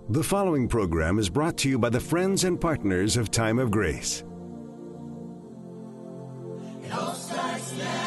The following program is brought to you by the friends and partners of Time of Grace. It all starts now.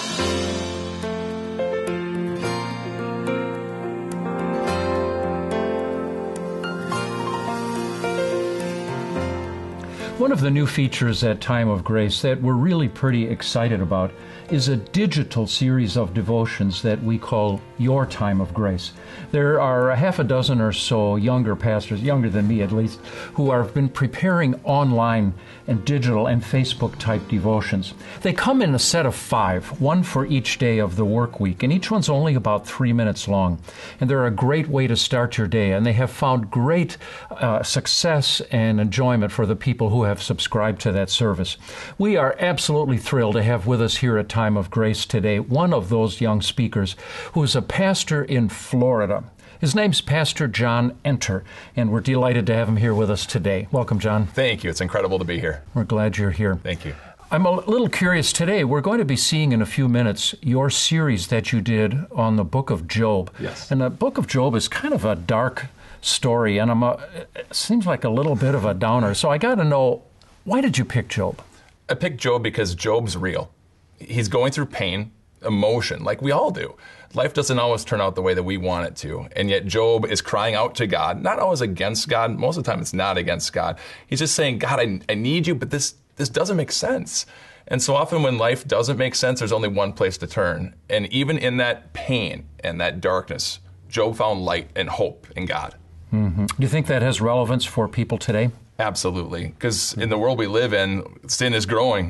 One of the new features at Time of Grace that we're really pretty excited about is a digital series of devotions that we call Your Time of Grace. There are a half a dozen or so younger pastors, younger than me at least, who have been preparing online and digital and Facebook type devotions. They come in a set of 5, one for each day of the work week, and each one's only about 3 minutes long. And they're a great way to start your day, and they have found great success and enjoyment for the people who have subscribed to that service. We are absolutely thrilled to have with us here at Time of Grace today one of those young speakers who is a pastor in Florida. His name's Pastor John Enter, and we're delighted to have him here with us today. Welcome, John. Thank you. It's incredible to be here. We're glad you're here. Thank you. I'm a little curious today. We're going to be seeing in a few minutes your series that you did on the book of Job. Yes. And the book of Job is kind of a dark story, and it seems like a little bit of a downer. So I got to know, why did you pick Job? I picked Job because Job's real. He's going through pain, emotion, like we all do. Life doesn't always turn out the way that we want it to. And yet Job is crying out to God, not always against God. Most of the time it's not against God. He's just saying, God, I need you, but this doesn't make sense. And so often when life doesn't make sense, there's only one place to turn. And even in that pain and that darkness, Job found light and hope in God. Mm-hmm. Do you think that has relevance for people today? Absolutely, because in the world we live in, sin is growing.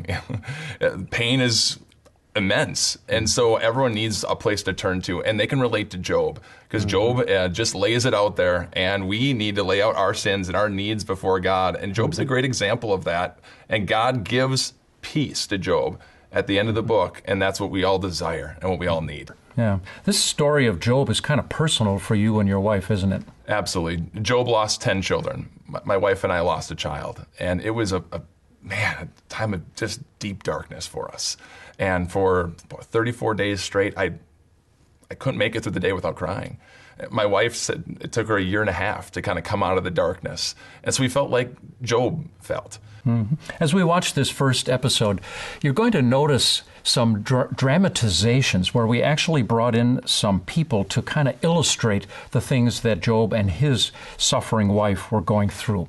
Pain is immense. And so everyone needs a place to turn to, and they can relate to Job, because Job just lays it out there, and we need to lay out our sins and our needs before God. And Job's a great example of that. And God gives peace to Job at the end of the book, and that's what we all desire and what we all need. Yeah. This story of Job is kind of personal for you and your wife, isn't it? Absolutely. Job lost 10 children. My wife and I lost a child. And it was a time of just deep darkness for us. And for 34 days straight, I couldn't make it through the day without crying. My wife said it took her 1.5 years to kind of come out of the darkness. And so we felt like Job felt. Mm-hmm. As we watch this first episode, you're going to notice some dramatizations where we actually brought in some people to kind of illustrate the things that Job and his suffering wife were going through.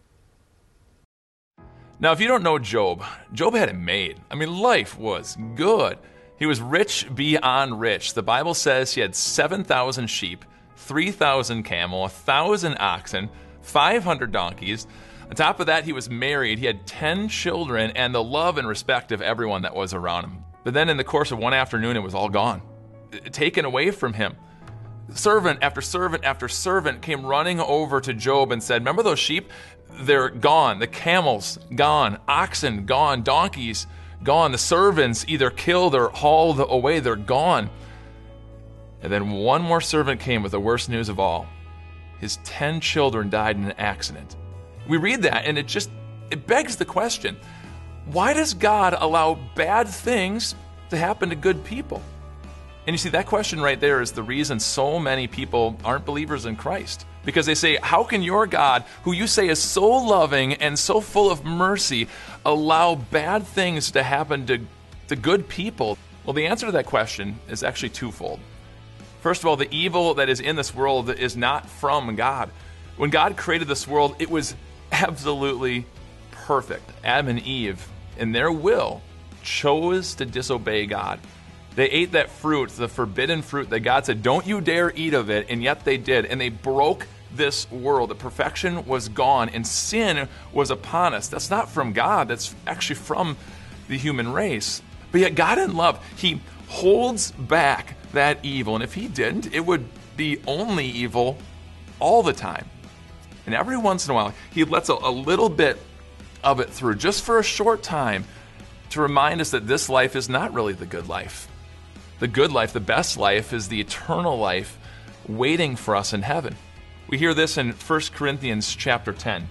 Now, if you don't know Job, Job had it made. I mean, life was good. He was rich beyond rich. The Bible says he had 7,000 sheep, 3,000 camel, 1,000 oxen, 500 donkeys. On top of that, he was married. He had 10 children and the love and respect of everyone that was around him. But then in the course of one afternoon, it was all gone, taken away from him. Servant after servant after servant came running over to Job and said, remember those sheep? They're gone. The camels, gone. Oxen, gone. Donkeys, gone. The servants either killed or hauled away. They're gone. And then one more servant came with the worst news of all. His 10 children died in an accident. We read that and it begs the question, why does God allow bad things to happen to good people? And you see, that question right there is the reason so many people aren't believers in Christ. Because they say, how can your God, who you say is so loving and so full of mercy, allow bad things to happen to good people? Well, the answer to that question is actually twofold. First of all, the evil that is in this world is not from God. When God created this world, it was absolutely perfect. Adam and Eve, in their will, chose to disobey God. They ate that fruit, the forbidden fruit that God said, don't you dare eat of it, and yet they did. And they broke this world. The perfection was gone, and sin was upon us. That's not from God. That's actually from the human race. But yet God in love, he holds back that evil. And if he didn't, it would be only evil all the time. And every once in a while, he lets a little bit of it through, just for a short time, to remind us that this life is not really the good life. The good life, the best life, is the eternal life waiting for us in heaven. We hear this in 1 Corinthians chapter 10.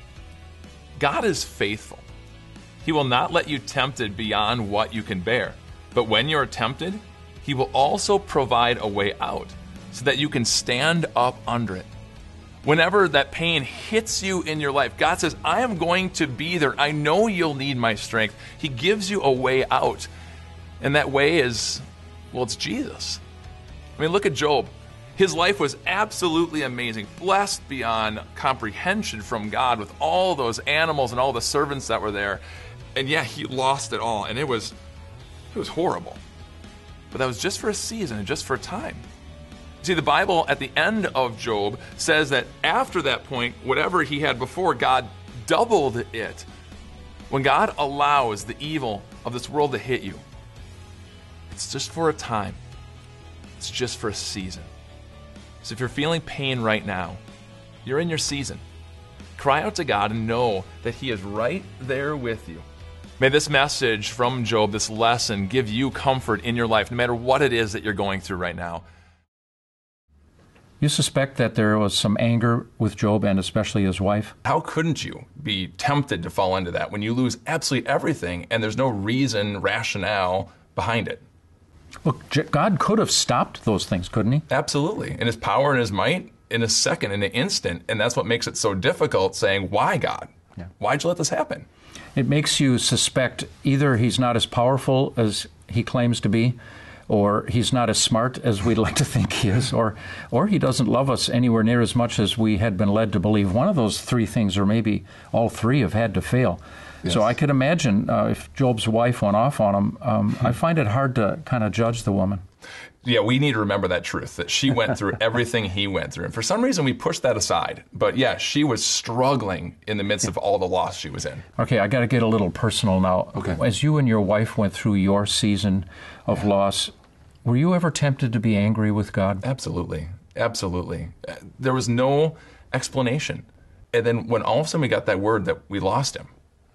God is faithful. He will not let you tempted beyond what you can bear. But when you are tempted, he will also provide a way out so that you can stand up under it. Whenever that pain hits you in your life, God says, I am going to be there. I know you'll need my strength. He gives you a way out. And that way is, well, it's Jesus. I mean, look at Job. His life was absolutely amazing, blessed beyond comprehension from God with all those animals and all the servants that were there. And yeah, he lost it all, and it was horrible. But that was just for a season and just for a time. See, the Bible at the end of Job says that after that point, whatever he had before, God doubled it. When God allows the evil of this world to hit you, it's just for a time. It's just for a season. So if you're feeling pain right now, you're in your season. Cry out to God and know that He is right there with you. May this message from Job, this lesson, give you comfort in your life, no matter what it is that you're going through right now. You suspect that there was some anger with Job and especially his wife? How couldn't you be tempted to fall into that when you lose absolutely everything and there's no reason, rationale behind it? Look, God could have stopped those things, couldn't He? Absolutely. In His power and His might, in a second, in an instant. And that's what makes it so difficult, saying, why, God? Yeah. Why'd you let this happen? It makes you suspect either He's not as powerful as He claims to be, or He's not as smart as we'd like to think He is, or He doesn't love us anywhere near as much as we had been led to believe. One of those three things, or maybe all three, have had to fail. Yes. So I could imagine if Job's wife went off on him, I find it hard to kind of judge the woman. Yeah, we need to remember that truth, that she went through everything he went through. And for some reason, we pushed that aside. But yeah, she was struggling in the midst of all the loss she was in. Okay, I got to get a little personal now. Okay. As you and your wife went through your season of loss, were you ever tempted to be angry with God? Absolutely. Absolutely. There was no explanation. And then when all of a sudden we got that word that we lost him,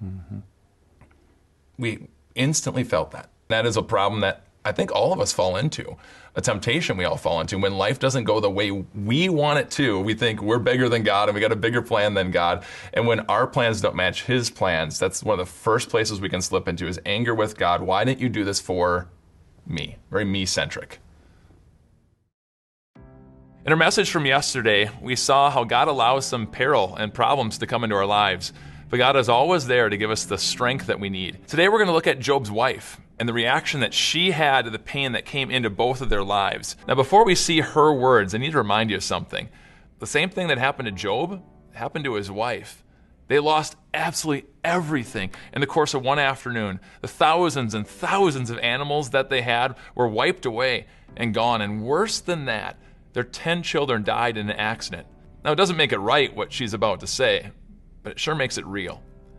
we instantly felt that. That is a problem that I think all of us fall into, a temptation we all fall into. When life doesn't go the way we want it to, we think we're bigger than God and we got a bigger plan than God. And when our plans don't match His plans, that's one of the first places we can slip into is anger with God. Why didn't you do this for me? Very me-centric. In our message from yesterday, we saw how God allows some peril and problems to come into our lives. But God is always there to give us the strength that we need. Today we're going to look at Job's wife and the reaction that she had to the pain that came into both of their lives. Now, before we see her words, I need to remind you of something. The same thing that happened to Job happened to his wife. They lost absolutely everything in the course of one afternoon. The thousands and thousands of animals that they had were wiped away and gone. And worse than that, their 10 children died in an accident. Now, it doesn't make it right what she's about to say, but it sure makes it real.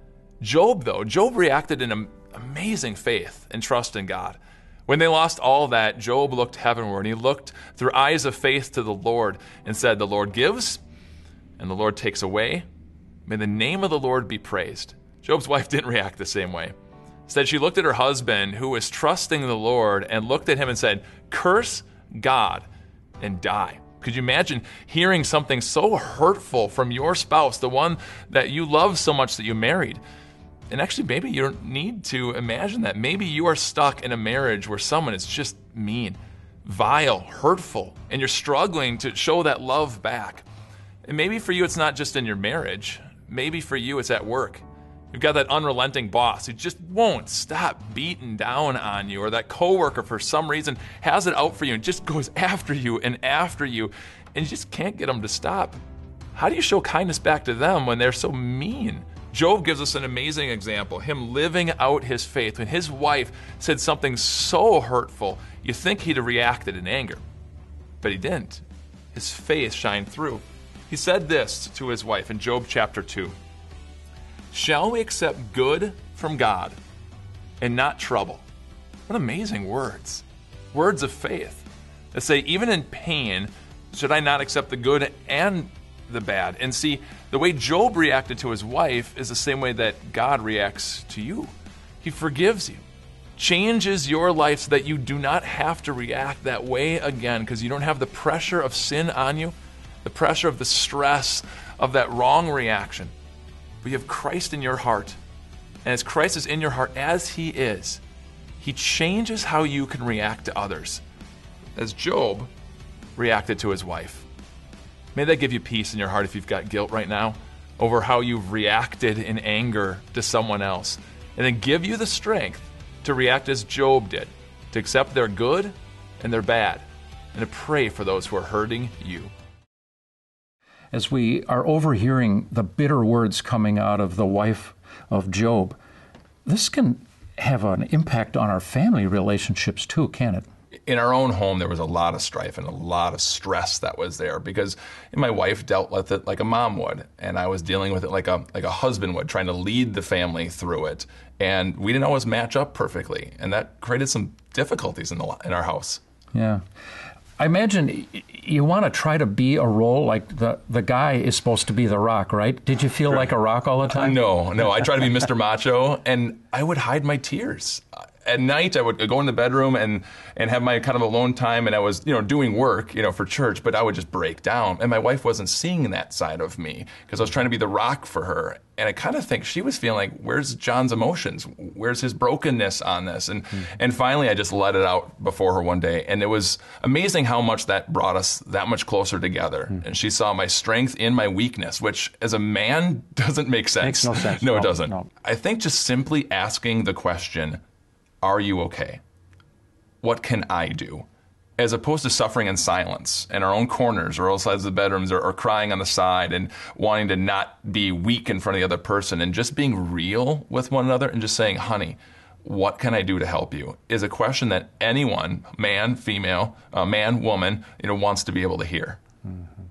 Job reacted in amazing faith and trust in God. When they lost all that, Job looked heavenward. He looked through eyes of faith to the Lord and said, the Lord gives and the Lord takes away. May the name of the Lord be praised. Job's wife didn't react the same way. Instead, she looked at her husband, who was trusting the Lord, and looked at him and said, curse God and die. Could you imagine hearing something so hurtful from your spouse, the one that you love so much that you married? And actually, maybe you don't need to imagine that. Maybe you are stuck in a marriage where someone is just mean, vile, hurtful, and you're struggling to show that love back. And maybe for you, it's not just in your marriage. Maybe for you, it's at work. You've got that unrelenting boss who just won't stop beating down on you, or that coworker for some reason has it out for you and just goes after you, and you just can't get them to stop. How do you show kindness back to them when they're so mean? Job gives us an amazing example, him living out his faith. When his wife said something so hurtful, you think he'd have reacted in anger, but he didn't. His faith shined through. He said this to his wife in Job chapter 2. Shall we accept good from God and not trouble? What amazing words. Words of faith that say, even in pain, should I not accept the good and the bad? And see, the way Job reacted to his wife is the same way that God reacts to you. He forgives you, changes your life so that you do not have to react that way again, because you don't have the pressure of sin on you, the pressure of the stress of that wrong reaction. But you have Christ in your heart. And as Christ is in your heart as He is, He changes how you can react to others, as Job reacted to his wife. May that give you peace in your heart if you've got guilt right now over how you've reacted in anger to someone else. And then give you the strength to react as Job did, to accept their good and their bad, and to pray for those who are hurting you. As we are overhearing the bitter words coming out of the wife of Job, this can have an impact on our family relationships too, can it? In our own home, there was a lot of strife and a lot of stress that was there because my wife dealt with it like a mom would, and I was dealing with it like a husband would, trying to lead the family through it. And we didn't always match up perfectly, and that created some difficulties in our house. Yeah. I imagine you want to try to be a role like the guy is supposed to be the rock, right? Did you feel like a rock all the time? No. I tried to be Mr. Macho, and I would hide my tears. At night, I would go in the bedroom and have my kind of alone time, and I was, doing work, for church, but I would just break down. And my wife wasn't seeing that side of me because I was trying to be the rock for her. And I kind of think she was feeling like, where's John's emotions? Where's his brokenness on this? And finally, I just let it out before her one day. And it was amazing how much that brought us that much closer together. And she saw my strength in my weakness, which as a man doesn't make sense. Makes no sense. No, it doesn't. No. I think just simply asking the question, are you okay? What can I do? As opposed to suffering in silence in our own corners or outside the bedrooms or crying on the side and wanting to not be weak in front of the other person, and just being real with one another and just saying, honey, what can I do to help you? Is a question that anyone, man, female, man, woman, wants to be able to hear. Mm-hmm.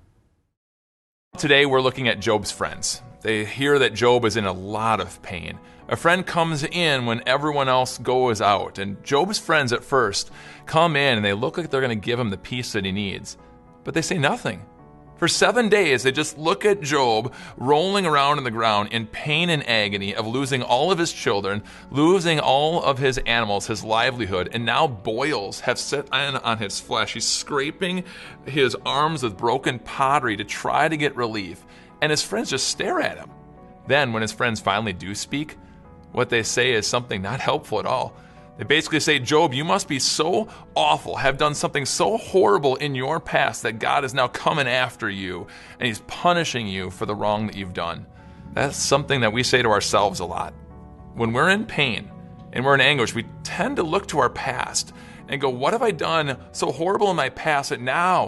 Today we're looking at Job's friends. They hear that Job is in a lot of pain. A friend comes in when everyone else goes out, and Job's friends at first come in and they look like they're going to give him the peace that he needs, but they say nothing. For 7 days, they just look at Job rolling around on the ground in pain and agony of losing all of his children, losing all of his animals, his livelihood, and now boils have set in on his flesh. He's scraping his arms with broken pottery to try to get relief, and his friends just stare at him. Then, when his friends finally do speak, what they say is something not helpful at all. They basically say, Job, you must be so awful, have done something so horrible in your past that God is now coming after you and he's punishing you for the wrong that you've done. That's something that we say to ourselves a lot. When we're in pain and we're in anguish, we tend to look to our past and go, what have I done so horrible in my past that now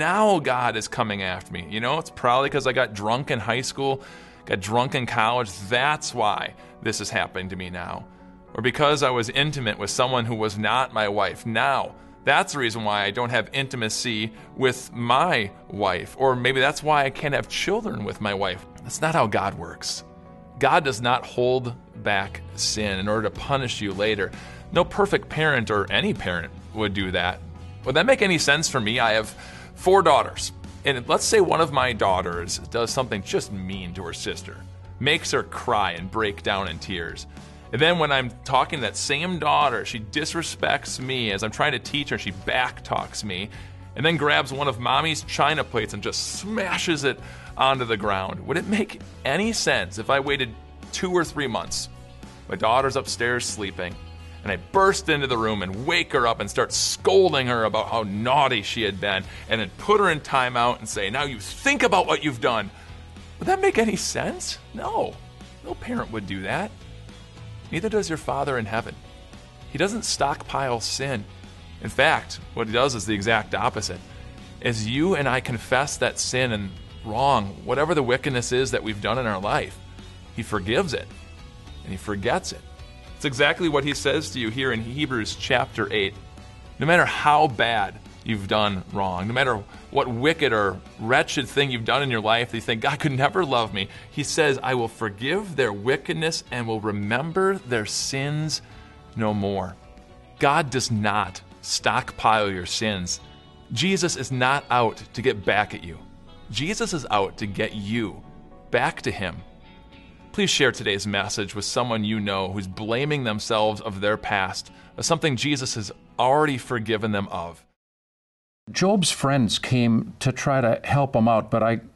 God is coming after me? It's probably because I got drunk in high school, got drunk in college. That's why this is happening to me now. Or because I was intimate with someone who was not my wife. Now, that's the reason why I don't have intimacy with my wife. Or maybe that's why I can't have children with my wife. That's not how God works. God does not hold back sin in order to punish you later. No perfect parent or any parent would do that. Would that make any sense for me? I have 4 daughters. And let's say one of my daughters does something just mean to her sister, makes her cry and break down in tears. And then when I'm talking to that same daughter, she disrespects me as I'm trying to teach her. She backtalks me and then grabs one of mommy's china plates and just smashes it onto the ground. Would it make any sense if I waited 2 or 3 months? My daughter's upstairs sleeping, and I burst into the room and wake her up and start scolding her about how naughty she had been, and then put her in timeout and say, now you think about what you've done. Would that make any sense? No. No parent would do that. Neither does your Father in heaven. He doesn't stockpile sin. In fact, what he does is the exact opposite. As you and I confess that sin and wrong, whatever the wickedness is that we've done in our life, he forgives it and he forgets it. It's exactly what he says to you here in Hebrews chapter 8. No matter how bad you've done wrong, no matter what wicked or wretched thing you've done in your life that you think God could never love me, he says, I will forgive their wickedness and will remember their sins no more. God does not stockpile your sins. Jesus is not out to get back at you. Jesus is out to get you back to him. Please share today's message with someone you know who's blaming themselves of their past, of something Jesus has already forgiven them of. Job's friends came to try to help him out, but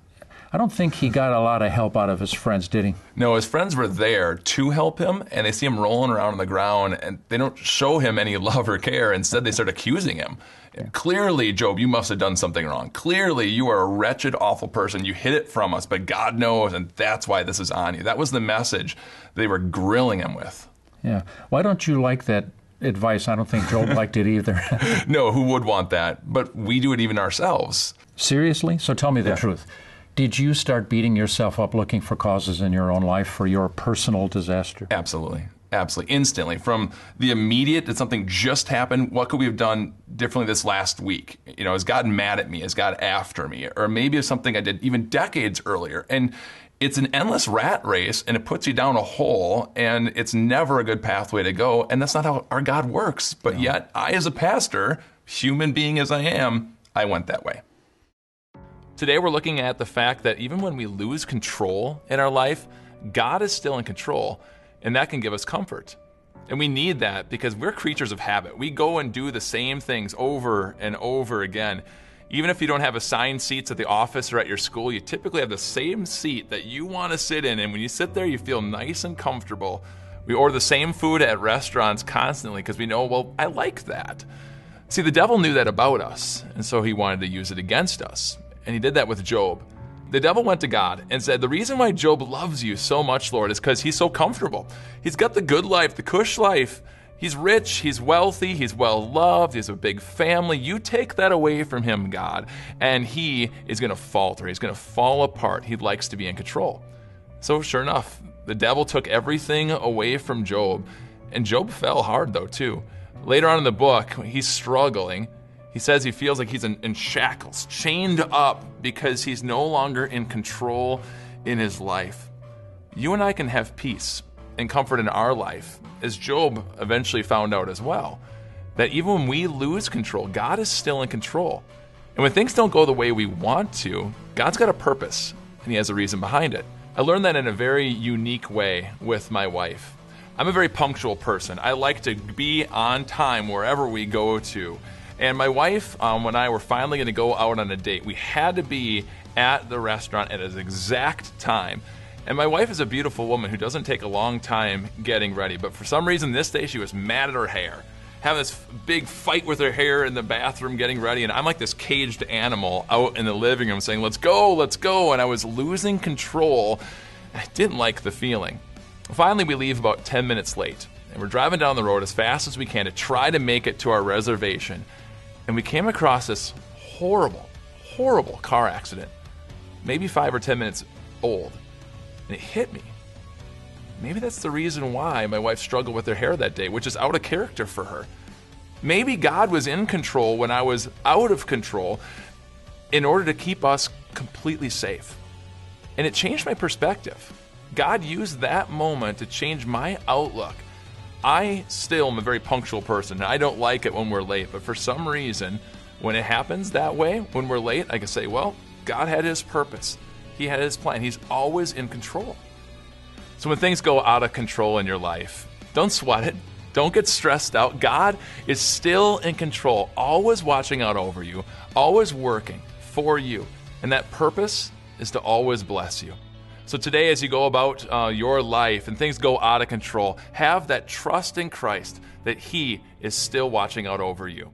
I don't think he got a lot of help out of his friends, did he? No, his friends were there to help him, and they see him rolling around on the ground, and they don't show him any love or care. Instead, they start accusing him. Yeah. Clearly, Job, you must have done something wrong. Clearly, you are a wretched, awful person. You hid it from us, but God knows, and that's why this is on you. That was the message they were grilling him with. Yeah. Why don't you like that advice? I don't think Job liked it either. No, who would want that? But we do it even ourselves. Seriously? So tell me the truth. Did you start beating yourself up looking for causes in your own life for your personal disaster? Absolutely. Absolutely. Instantly. From the immediate, did something just happen? What could we have done differently this last week? You know, is God mad at me? Is God after me? Or maybe it's something I did even decades earlier. And it's an endless rat race, and it puts you down a hole, and it's never a good pathway to go. And that's not how our God works. But yet, I, as a pastor, human being as I am, I went that way. Today, we're looking at the fact that even when we lose control in our life, God is still in control. And that can give us comfort. And we need that because we're creatures of habit. We go and do the same things over and over again. Even if you don't have assigned seats at the office or at your school, you typically have the same seat that you want to sit in. And when you sit there, you feel nice and comfortable. We order the same food at restaurants constantly because we know, well, I like that. See, the devil knew that about us, and so he wanted to use it against us. And he did that with Job. The devil went to God and said, the reason why Job loves you so much, Lord, is because he's so comfortable. He's got the good life, the cush life. He's rich, he's wealthy, he's well-loved, he has a big family. You take that away from him, God, and he is going to falter. He's going to fall apart. He likes to be in control. So sure enough, the devil took everything away from Job, and Job fell hard, though, too. Later on in the book, he's struggling. He says he feels like he's in shackles, chained up because he's no longer in control in his life. You and I can have peace and comfort in our life, as Job eventually found out as well, that even when we lose control, God is still in control. And when things don't go the way we want to, God's got a purpose, and he has a reason behind it. I learned that in a very unique way with my wife. I'm a very punctual person. I like to be on time wherever we go to. And my wife, when I were finally going to go out on a date, we had to be at the restaurant at an exact time. And my wife is a beautiful woman who doesn't take a long time getting ready. But for some reason this day she was mad at her hair, having this big fight with her hair in the bathroom getting ready. And I'm like this caged animal out in the living room saying, let's go, let's go. And I was losing control. I didn't like the feeling. Finally, we leave about 10 minutes late. And we're driving down the road as fast as we can to try to make it to our reservation. And we came across this horrible, horrible car accident, maybe 5 or 10 minutes old. And it hit me. Maybe that's the reason why my wife struggled with her hair that day, which is out of character for her. Maybe God was in control when I was out of control in order to keep us completely safe. And it changed my perspective. God used that moment to change my outlook. I still am a very punctual person. I don't like it when we're late, but for some reason, when it happens that way, when we're late, I can say, well, God had his purpose. He had his plan. He's always in control. So when things go out of control in your life, don't sweat it. Don't get stressed out. God is still in control, always watching out over you, always working for you. And that purpose is to always bless you. So today, as you go about your life and things go out of control, have that trust in Christ that he is still watching out over you.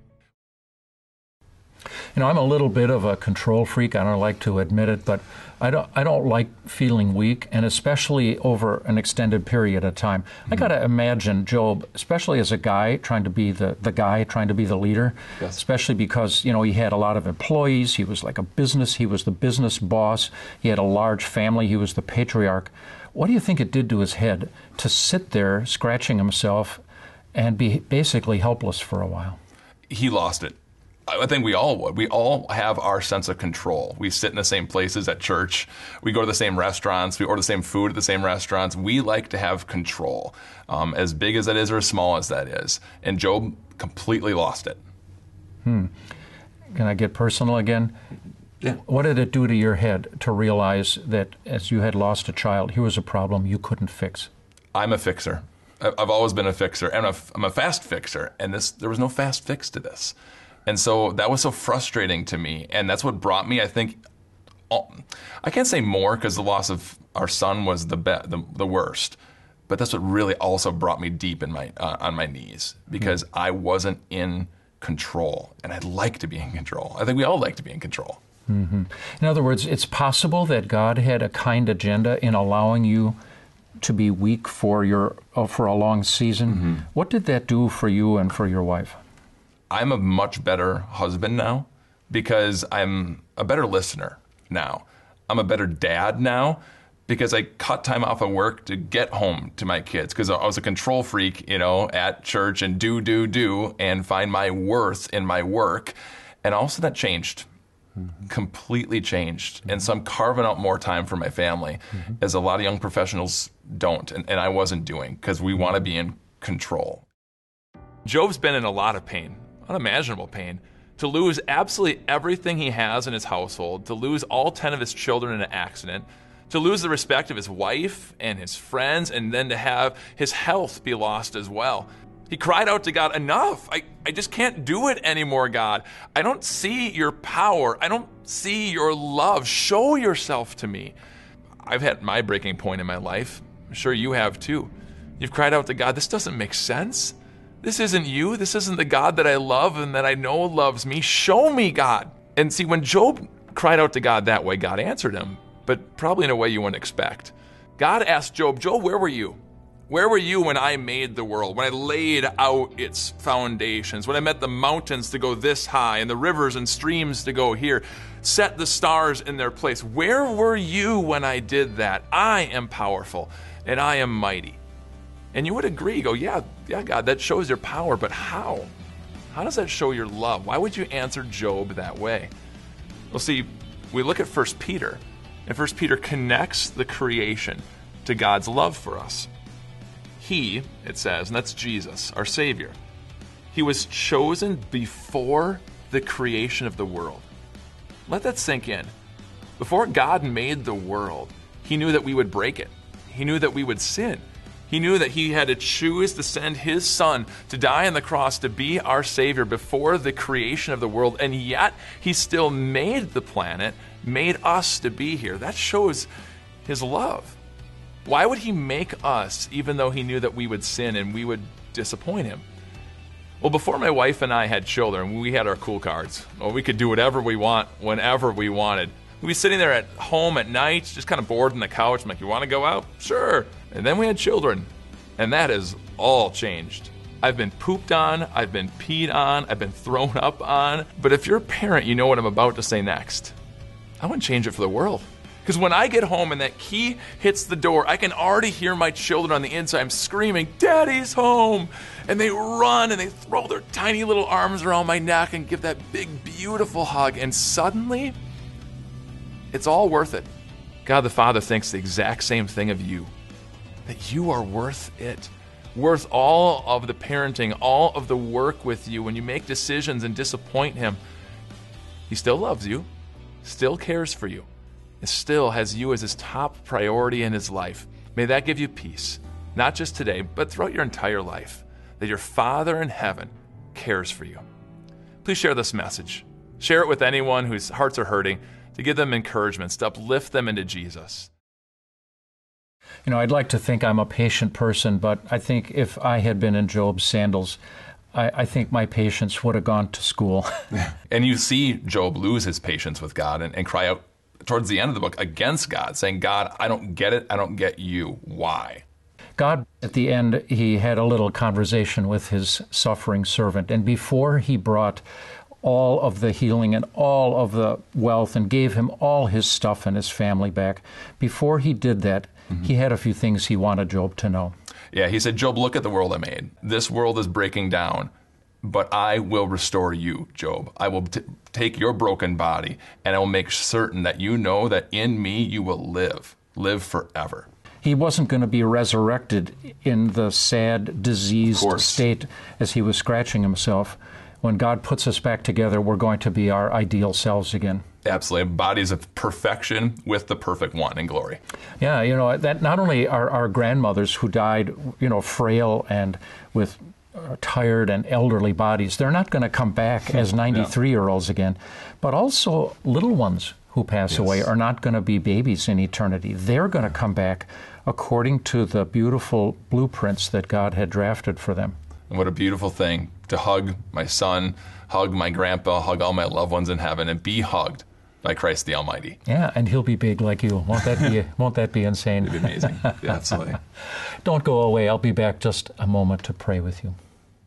You know, I'm a little bit of a control freak. I don't like to admit it, but I don't like feeling weak, and especially over an extended period of time. Mm-hmm. I got to imagine Job, especially as a guy trying to be the guy, trying to be the leader, yes. Especially because, you know, he had a lot of employees. He was like he was the business boss. He had a large family. He was the patriarch. What do you think it did to his head to sit there scratching himself and be basically helpless for a while? He lost it. I think we all would. We all have our sense of control. We sit in the same places at church. We go to the same restaurants. We order the same food at the same restaurants. We like to have control, as big as that is or as small as that is. And Job completely lost it. Can I get personal again? Yeah. What did it do to your head to realize that as you had lost a child, here was a problem you couldn't fix? I'm a fixer. I've always been a fixer, and I'm a fast fixer. And there was no fast fix to this. And so that was so frustrating to me, and that's what brought me, I I can't say more because the loss of our son was the worst. But that's what really also brought me deep in on my knees, because I wasn't in control, and I'd like to be in control. I think we all like to be in control. Mm-hmm. In other words, it's possible that God had a kind agenda in allowing you to be weak for a long season. Mm-hmm. What did that do for you and for your wife? I'm a much better husband now because I'm a better listener now. I'm a better dad now because I cut time off of work to get home to my kids, because I was a control freak, at church and do, and find my worth in my work. And also that changed. Completely changed. And so I'm carving out more time for my family, as a lot of young professionals don't, and I wasn't doing, because we want to be in control. Job's been in a lot of pain, unimaginable pain, to lose absolutely everything he has in his household, to lose all 10 of his children in an accident, to lose the respect of his wife and his friends, and then to have his health be lost as well. He cried out to God, enough. I just can't do it anymore, God. I don't see your power. I don't see your love. Show yourself to me. I've had my breaking point in my life. I'm sure you have too. You've cried out to God, this doesn't make sense. This isn't you. This isn't the God that I love and that I know loves me. Show me, God. And see, when Job cried out to God that way, God answered him, but probably in a way you wouldn't expect. God asked Job, Job, where were you? Where were you when I made the world, when I laid out its foundations, when I met the mountains to go this high and the rivers and streams to go here, set the stars in their place? Where were you when I did that? I am powerful and I am mighty. And you would agree, go, yeah, God, that shows your power, but how? How does that show your love? Why would you answer Job that way? Well, see, we look at 1 Peter, and 1 Peter connects the creation to God's love for us. He, it says, and that's Jesus, our Savior, he was chosen before the creation of the world. Let that sink in. Before God made the world, he knew that we would break it. He knew that we would sin. He knew that he had to choose to send his son to die on the cross to be our Savior before the creation of the world, and yet he still made the planet, made us to be here. That shows his love. Why would he make us, even though he knew that we would sin and we would disappoint him? Well, before my wife and I had children, we had our cool cards. Well, we could do whatever we want, whenever we wanted. We'd be sitting there at home at night, just kind of bored on the couch. I'm like, you want to go out? Sure. And then we had children, and that has all changed. I've been pooped on, I've been peed on, I've been thrown up on. But if you're a parent, you know what I'm about to say next. I wouldn't change it for the world. Because when I get home and that key hits the door, I can already hear my children on the inside screaming, Daddy's home! And they run and they throw their tiny little arms around my neck and give that big, beautiful hug. And suddenly, it's all worth it. God the Father thinks the exact same thing of you. That you are worth it. Worth all of the parenting, all of the work with you. When you make decisions and disappoint him, he still loves you, still cares for you. And still has you as his top priority in his life. May that give you peace, not just today, but throughout your entire life, that your Father in heaven cares for you. Please share this message. Share it with anyone whose hearts are hurting, to give them encouragements, to uplift them into Jesus. I'd like to think I'm a patient person, but I think if I had been in Job's sandals, I think my patience would have gone to school. And you see Job lose his patience with God and cry out towards the end of the book against God, saying, God, I don't get it. I don't get you. Why? God, at the end, he had a little conversation with his suffering servant. And before he brought all of the healing and all of the wealth and gave him all his stuff and his family back, before he did that, he had a few things he wanted Job to know. Yeah, he said, Job, look at the world I made. This world is breaking down. But I will restore you, Job. I will take your broken body, and I will make certain that you know that in me you will live forever. He wasn't going to be resurrected in the sad, diseased state as he was scratching himself. When God puts us back together, we're going to be our ideal selves again. Absolutely. Bodies of perfection with the perfect one in glory. Yeah, that not only our grandmothers who died, frail and with tired and elderly bodies, they're not going to come back as 93-year-olds again, but also little ones who pass away are not going to be babies in eternity. They're going to come back according to the beautiful blueprints that God had drafted for them. And what a beautiful thing to hug my son, hug my grandpa, hug all my loved ones in heaven, and be hugged by Christ the Almighty. Yeah, and he'll be big like you. Won't that be insane? It'd be amazing. Yeah, absolutely. Don't go away. I'll be back just a moment to pray with you.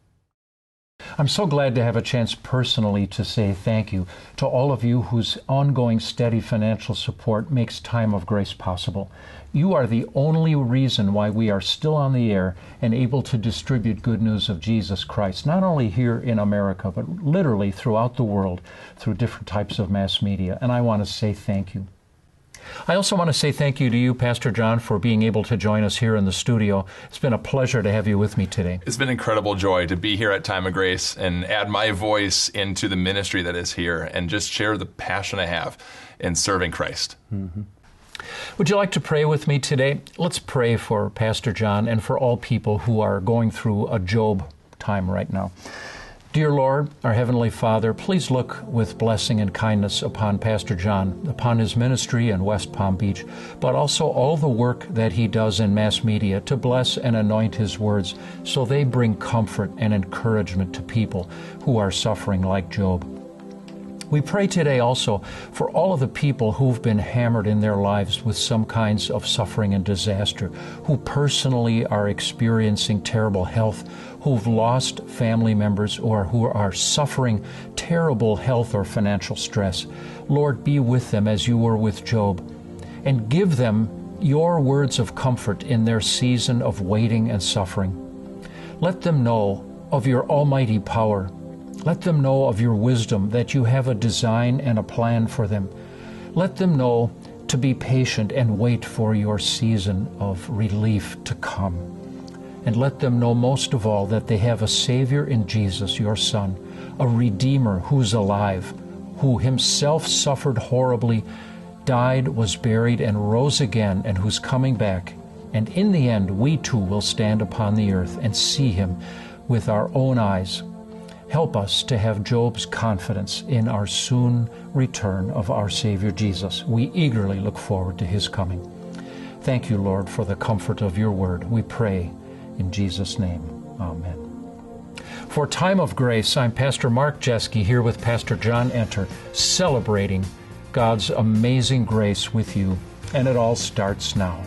I'm so glad to have a chance personally to say thank you to all of you whose ongoing steady financial support makes Time of Grace possible. You are the only reason why we are still on the air and able to distribute good news of Jesus Christ, not only here in America, but literally throughout the world through different types of mass media. And I want to say thank you. I also want to say thank you to you, Pastor John, for being able to join us here in the studio. It's been a pleasure to have you with me today. It's been an incredible joy to be here at Time of Grace and add my voice into the ministry that is here and just share the passion I have in serving Christ. Mm-hmm. Would you like to pray with me today? Let's pray for Pastor John and for all people who are going through a Job time right now. Dear Lord, our Heavenly Father, please look with blessing and kindness upon Pastor John, upon his ministry in West Palm Beach, but also all the work that he does in mass media to bless and anoint his words so they bring comfort and encouragement to people who are suffering like Job. We pray today also for all of the people who've been hammered in their lives with some kinds of suffering and disaster, who personally are experiencing terrible health, who've lost family members, or who are suffering terrible health or financial stress. Lord, be with them as you were with Job, and give them your words of comfort in their season of waiting and suffering. Let them know of your almighty power. Let them know of your wisdom, that you have a design and a plan for them. Let them know to be patient and wait for your season of relief to come. And let them know most of all that they have a Savior in Jesus, your Son, a Redeemer who's alive, who himself suffered horribly, died, was buried, and rose again, and who's coming back. And in the end, we too will stand upon the earth and see him with our own eyes. Help us to have Job's confidence in our soon return of our Savior Jesus. We eagerly look forward to his coming. Thank you, Lord, for the comfort of your word. We pray in Jesus' name. Amen. For Time of Grace, I'm Pastor Mark Jeske here with Pastor John Enter, celebrating God's amazing grace with you. And it all starts now.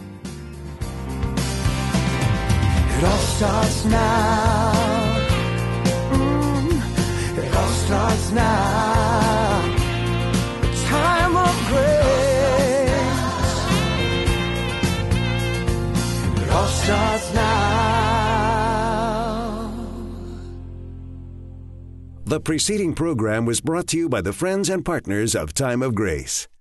It all starts now. It all starts now. A time of grace. It all starts now. The preceding program was brought to you by the friends and partners of Time of Grace.